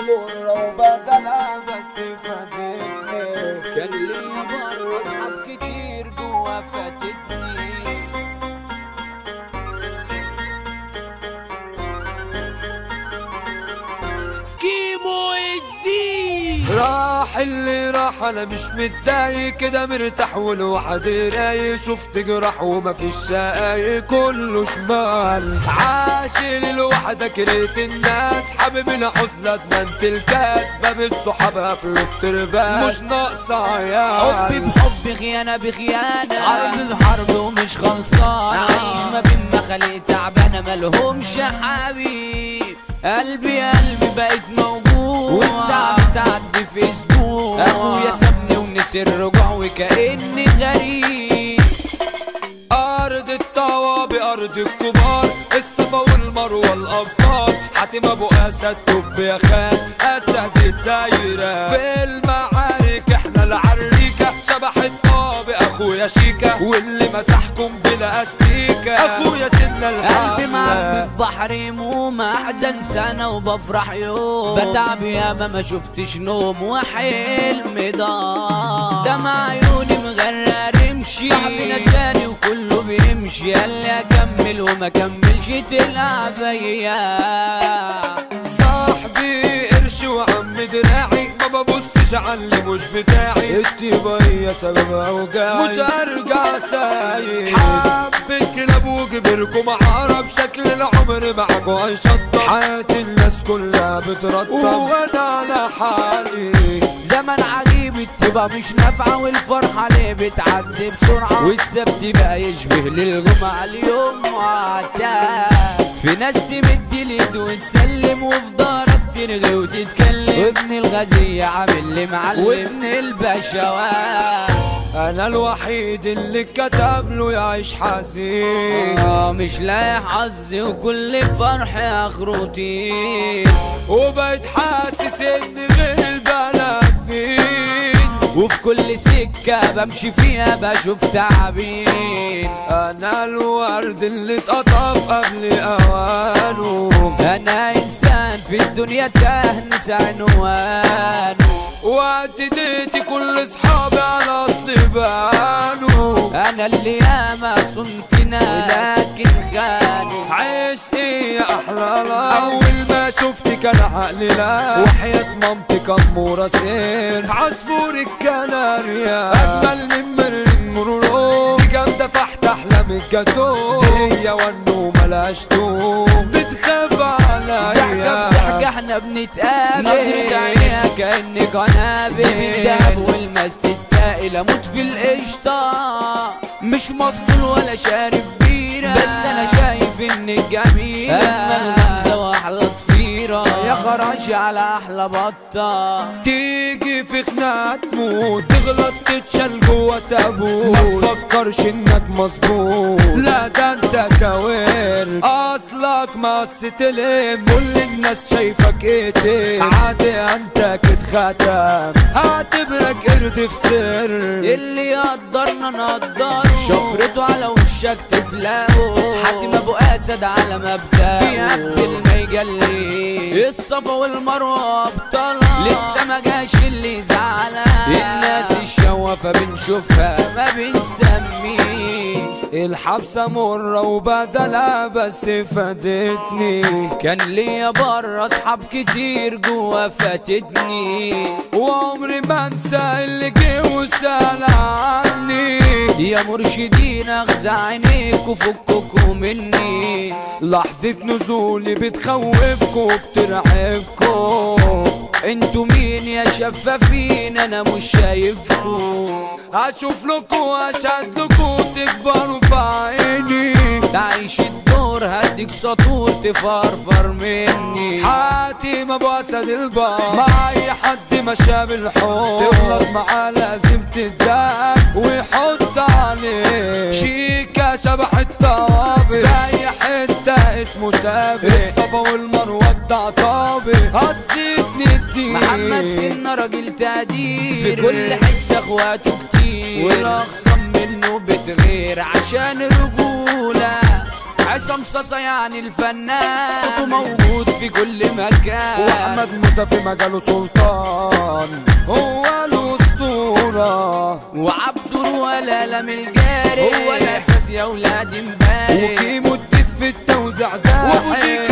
مرة وبدلها بس فاتتني. كان ليا بره اصحاب كتير جوا فاتتني. كيمو الدين راح اللي راح، انا مش متضايق كده مرتاح ولوحدي رايق. شفت جراح ومفيش شقايق كله شمال. عاشق لوحدك كرهت الناس، حابب العزلة ادمنت الكاس. باب الصحاب قفلوا الترباس، مش ناقصة عيال. حب بحب خيانة بخيانة، حرب بحرب ومش خلصان. عايش ما بين مخالق تعبانة مالهمش حبيب. قلبي بقيت موجود، والساعة بتعدي في اسبوع. اخويا سابني ونسي الرجوع وكأني غريب. أرض الطوابق أرض الكبار، الصفا والمروة الأبطال. حاتم أبو أسد توب يا خان، أسد الدايرة. في المعارك إحنا العريكة، شبح الطابق أخويا شيكا. واللي مسحكم بلا أستيكة أخويا سيدنا الحملة. قلبي معبي في بحر يموم، أحزن سنة وبفرح يوم. بتعب ياما ما شفتش نوم وحلم ضاع. دمع عيوني مغرق رمشي، صاحبي نساني وكله بيمشي. قال لي أكمل وما كملش تلعب ايام. صاحبي قرش وعم دراعي، ما ببصش على اللي مش بتاعي. الطيبة هي سبب اوجاعي، مش هرجع سايق. حبة كلاب وكبركم عرب، شكل العمر معاكوا هيشطب. حياة الناس كلها بترطب وانا على حالي. زمن عجيب الطيبة مش نافعة، والفرحة ليه بتعدي بسرعة. والسبت بقى يشبه للجمعة، اليوم معتاد. في ناس تمد اليد وتسلم، وفي دارك ترغي وتتكلم. وابن الغزية عامل لي معلم، وابن البشوات. انا الوحيد اللي كتب له يعيش حزين. مش لاقي حظي وكل فرح اخروتين. وبقيت حاسس ان غير البلد مين، وفي كل سكة بمشي فيها بشوف تعابين. انا الورد اللي اتقطف قبل اوانه. انا انسان في الدنيا تهنس عنوانه. واعتديتي كل اصحابي على اصل بانو. انا اللي ياما صنت ناس لكن خانوا. عيش ايه يا احلى لا، اول ما شفتك كان عقلي لا. وحياة مامتك امورة سير، عصفور الكناريا اجمل من مرن مرورو. دي جامدة فحت احلام الجاتو، هي والنوم ملهاش توم. بتخاف عليا ضحكة بضحكة احنا بنتقابل. نظرة عينيها كأني قنابل. بالدهب والماس تتقل اموت في القشطة. مش مسطول ولا شارب بيرة، بس انا شايف انك جميلة. اجمل غمزة واحلى ضفيرة، يا خراشي على احلى بطة. تيجي في خناقة تموت، تغلط تتشال جوا تابوت. ما تفكرش انك مظبوط، لا ده انت كوير. اصلك مقص تلم، كل الناس شايفك ايه. عادي انت تتختم، هعتبرك قرد في سر. اللي يقدرنا نقدر، شفرته على وشك تفلقه. حاتم ابو اسد على مبدأه، بيقبل ما يجلي. الصفا والمروه ابطالها، لسه ما جاش اللي زعلها. الناس الشوافه بنشوفها ما بنسميه. الحبسة مرة وبدلها بس فاتتني. كان ليا بره اصحاب كتير جوا فاتتني. وعمري ما انسى اللي جه وسأل عني. يا مرشدين اغزى عينيك وفككوا مني. لحظة نزولي بتخوفكوا وبترعبكوا. انتوا مين يا شفافين، انا مش شايفكوا. هشوف لكوا اشهد لكوا تكبروا في عيني. تعيش الدور هديك سطور تفرفر مني. حاتم ابو اسد البار، مع اي حد مشى بالحب. تغلط معاه لازم تداك ويحط عليه. شيكا شبح الطوابق، زي حتة اسمه سابق. الصفا والمروة الطعطابق، هتزيدني الدين. محمد سنة راجل تقدير، في كل حتة اخواته كتير. والاخصم منه بتغير عشان الرجولة. عصام صاصا يعني الفنان، صوته موجود في كل مكان، واحمد موسى في مجاله سلطان هو الاسطوره، وعبد الولا من الجاري هو الاساس يا ولاد امبارح، وكيمو الدف في التوزيع ده، وابو شيك